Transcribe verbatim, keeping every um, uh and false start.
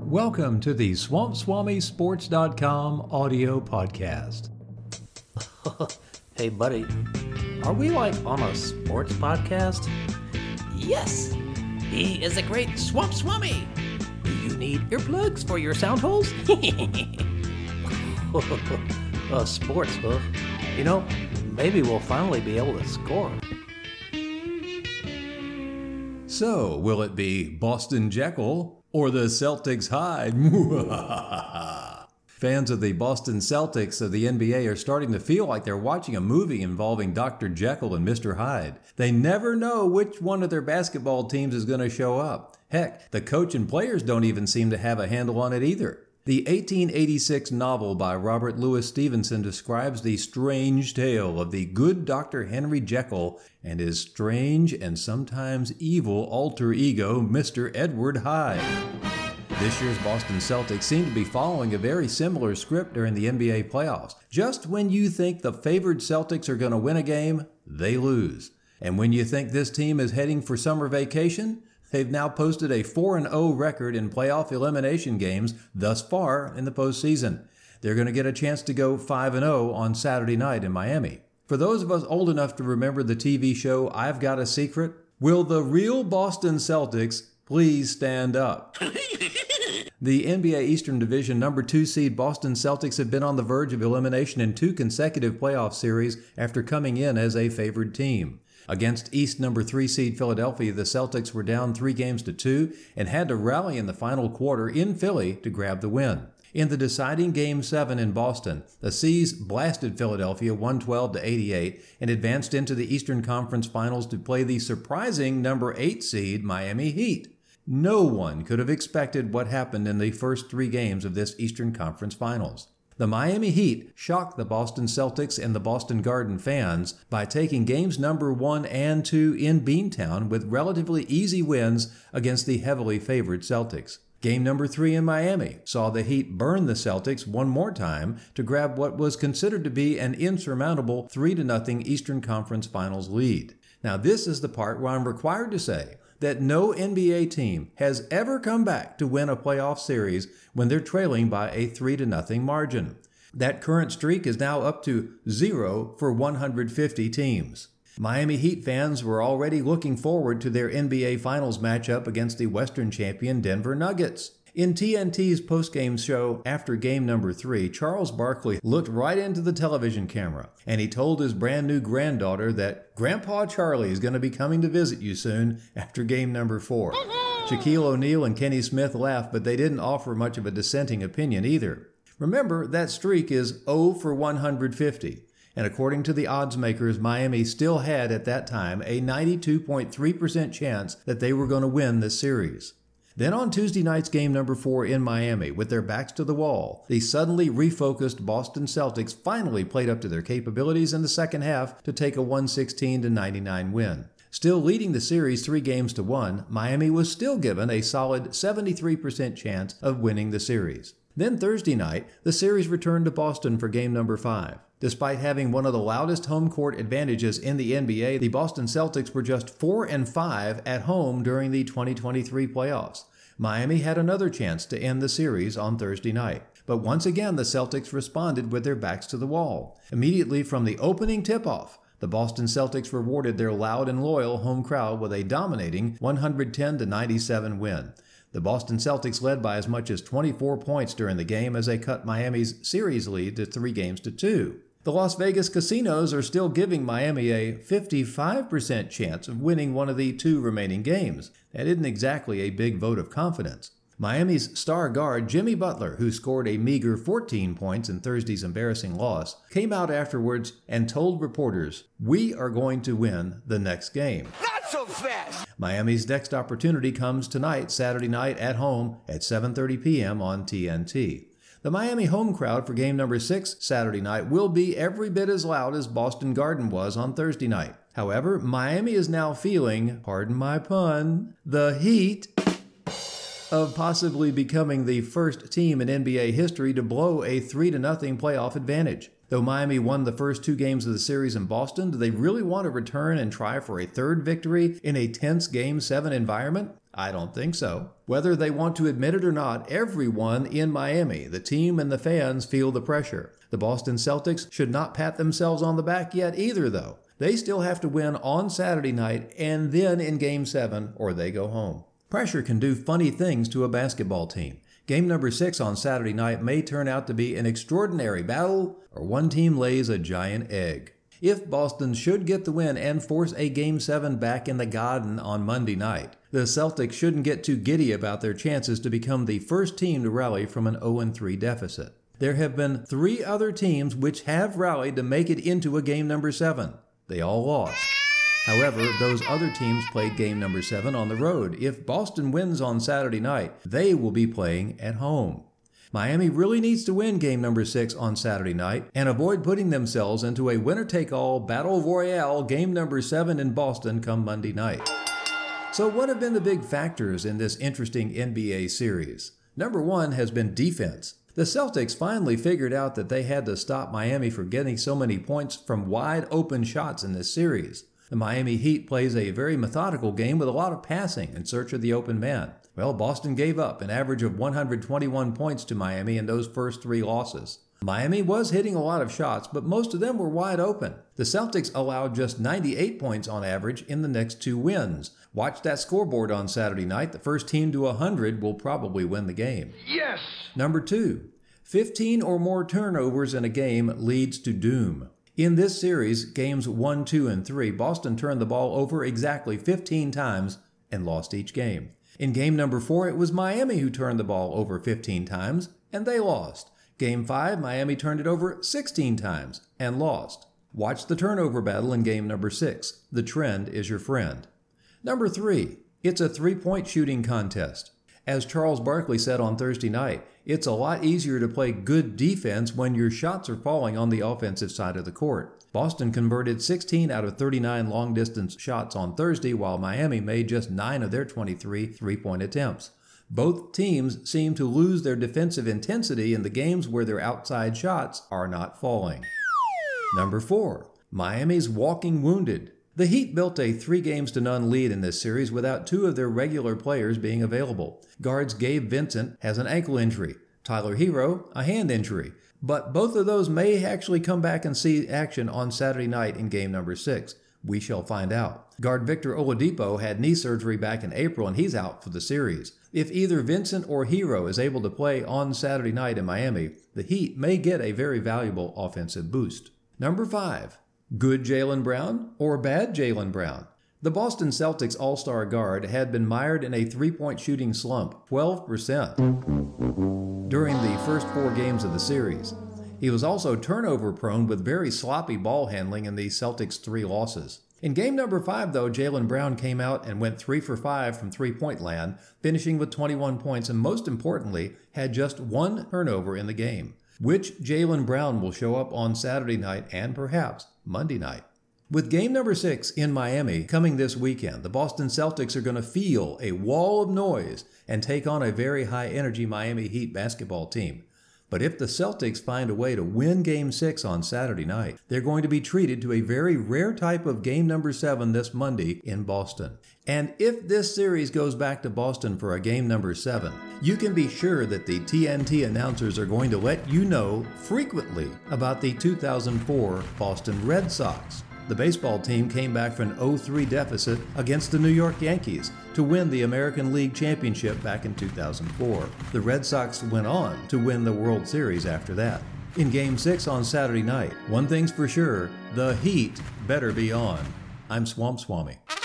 Welcome to the Swamp Swami Sports dot com audio podcast. Hey, buddy, are we like on a sports podcast? Yes, he is a great Swamp Swami. Do you need earplugs for your sound holes? uh, sports, huh? You know, maybe we'll finally be able to score. So, will it be Boston Jekyll or the Celtics Hyde? Fans of the Boston Celtics of the N B A are starting to feel like they're watching a movie involving Doctor Jekyll and Mister Hyde. They never know which one of their basketball teams is going to show up. Heck, the coach and players don't even seem to have a handle on it either. The eighteen eighty-six novel by Robert Louis Stevenson describes the strange tale of the good Doctor Henry Jekyll and his strange and sometimes evil alter ego, Mister Edward Hyde. This year's Boston Celtics seem to be following a very similar script during the N B A playoffs. Just when you think the favored Celtics are going to win a game, they lose. And when you think this team is heading for summer vacation, they've now posted a four and oh record in playoff elimination games thus far in the postseason. They're going to get a chance to go five and oh on Saturday night in Miami. For those of us old enough to remember the T V show I've Got a Secret, will the real Boston Celtics please stand up? The N B A Eastern Division number two seed Boston Celtics have been on the verge of elimination in two consecutive playoff series after coming in as a favored team. Against East number three seed Philadelphia, the Celtics were down three games to two and had to rally in the final quarter in Philly to grab the win. In the deciding Game seven in Boston, the C's blasted Philadelphia one twelve to eighty-eight and advanced into the Eastern Conference Finals to play the surprising number eight seed Miami Heat. No one could have expected what happened in the first three games of this Eastern Conference Finals. The Miami Heat shocked the Boston Celtics and the Boston Garden fans by taking games number one and two in Beantown with relatively easy wins against the heavily favored Celtics. Game number three in Miami saw the Heat burn the Celtics one more time to grab what was considered to be an insurmountable three to nothing Eastern Conference Finals lead. Now this is the part where I'm required to say that no N B A team has ever come back to win a playoff series when they're trailing by a three to nothing margin. That current streak is now up to zero for one hundred fifty teams. Miami Heat fans were already looking forward to their N B A Finals matchup against the Western champion Denver Nuggets. In T N T's postgame show after game number three, Charles Barkley looked right into the television camera, and he told his brand new granddaughter that Grandpa Charlie is going to be coming to visit you soon after game number four. Shaquille O'Neal and Kenny Smith laughed, but they didn't offer much of a dissenting opinion either. Remember, that streak is zero for one hundred fifty. And according to the odds makers, Miami still had at that time a ninety-two point three percent chance that they were going to win this series. Then on Tuesday night's game number four in Miami, with their backs to the wall, the suddenly refocused Boston Celtics finally played up to their capabilities in the second half to take a one sixteen to ninety-nine win. Still leading the series three games to one, Miami was still given a solid seventy-three percent chance of winning the series. Then Thursday night, the series returned to Boston for game number five. Despite having one of the loudest home court advantages in the N B A, the Boston Celtics were just four and five at home during the twenty twenty-three playoffs. Miami had another chance to end the series on Thursday night. But once again, the Celtics responded with their backs to the wall. Immediately from the opening tip-off, the Boston Celtics rewarded their loud and loyal home crowd with a dominating one hundred ten to ninety-seven win. The Boston Celtics led by as much as twenty-four points during the game as they cut Miami's series lead to three games to two. The Las Vegas casinos are still giving Miami a fifty-five percent chance of winning one of the two remaining games. That isn't exactly a big vote of confidence. Miami's star guard Jimmy Butler, who scored a meager fourteen points in Thursday's embarrassing loss, came out afterwards and told reporters, "We are going to win the next game." Not so fast! Miami's next opportunity comes tonight, Saturday night at home at seven thirty p.m. on T N T. The Miami home crowd for game number six Saturday night will be every bit as loud as Boston Garden was on Thursday night. However, Miami is now feeling, pardon my pun, the heat of possibly becoming the first team in N B A history to blow a three to nothing playoff advantage. Though Miami won the first two games of the series in Boston, do they really want to return and try for a third victory in a tense Game seven environment? I don't think so. Whether they want to admit it or not, everyone in Miami, the team and the fans, feel the pressure. The Boston Celtics should not pat themselves on the back yet either, though. They still have to win on Saturday night and then in Game seven, or they go home. Pressure can do funny things to a basketball team. Game number six on Saturday night may turn out to be an extraordinary battle, or one team lays a giant egg. If Boston should get the win and force a Game seven back in the Garden on Monday night, the Celtics shouldn't get too giddy about their chances to become the first team to rally from an oh and three deficit. There have been three other teams which have rallied to make it into a Game number seven. They all lost. However, those other teams played Game number seven on the road. If Boston wins on Saturday night, they will be playing at home. Miami really needs to win Game number six on Saturday night and avoid putting themselves into a winner-take-all battle royale Game number seven in Boston come Monday night. So what have been the big factors in this interesting N B A series? Number one has been defense. The Celtics finally figured out that they had to stop Miami from getting so many points from wide open shots in this series. The Miami Heat plays a very methodical game with a lot of passing in search of the open man. Well, Boston gave up an average of one hundred twenty-one points to Miami in those first three losses. Miami was hitting a lot of shots, but most of them were wide open. The Celtics allowed just ninety-eight points on average in the next two wins. Watch that scoreboard on Saturday night. The first team to one hundred will probably win the game. Yes! Number two, fifteen or more turnovers in a game leads to doom. In this series, games one, two, and three, Boston turned the ball over exactly fifteen times and lost each game. In game number four, it was Miami who turned the ball over fifteen times, and they lost. Game five, Miami turned it over sixteen times and lost. Watch the turnover battle in game number six. The trend is your friend. Number three, it's a three-point shooting contest. As Charles Barkley said on Thursday night, it's a lot easier to play good defense when your shots are falling on the offensive side of the court. Boston converted sixteen out of thirty-nine long-distance shots on Thursday, while Miami made just nine of their twenty-three three-point attempts. Both teams seem to lose their defensive intensity in the games where their outside shots are not falling. Number four, Miami's walking wounded. The Heat built a three games to none lead in this series without two of their regular players being available. Guards Gabe Vincent has an ankle injury, Tyler Hero a hand injury, but both of those may actually come back and see action on Saturday night in game number six. We shall find out. Guard Victor Oladipo had knee surgery back in April and he's out for the series. If either Vincent or Hero is able to play on Saturday night in Miami, the Heat may get a very valuable offensive boost. Number five, good Jaylen Brown or bad Jaylen Brown? The Boston Celtics all-star guard had been mired in a three-point shooting slump, twelve percent, during the first four games of the series. He was also turnover-prone with very sloppy ball handling in the Celtics' three losses. In game number five, though, Jaylen Brown came out and went three for five from three-point land, finishing with twenty-one points, and most importantly, had just one turnover in the game. Which Jaylen Brown will show up on Saturday night and perhaps Monday night? With game number six in Miami coming this weekend, the Boston Celtics are going to feel a wall of noise and take on a very high-energy Miami Heat basketball team. But if the Celtics find a way to win game six on Saturday night, they're going to be treated to a very rare type of game number seven this Monday in Boston. And if this series goes back to Boston for a game number seven, you can be sure that the T N T announcers are going to let you know frequently about the two thousand four Boston Red Sox. The baseball team came back from an oh three deficit against the New York Yankees to win the American League Championship back in two thousand four. The Red Sox went on to win the World Series after that. In Game six on Saturday night, one thing's for sure, the Heat better be on. I'm Swamp Swami.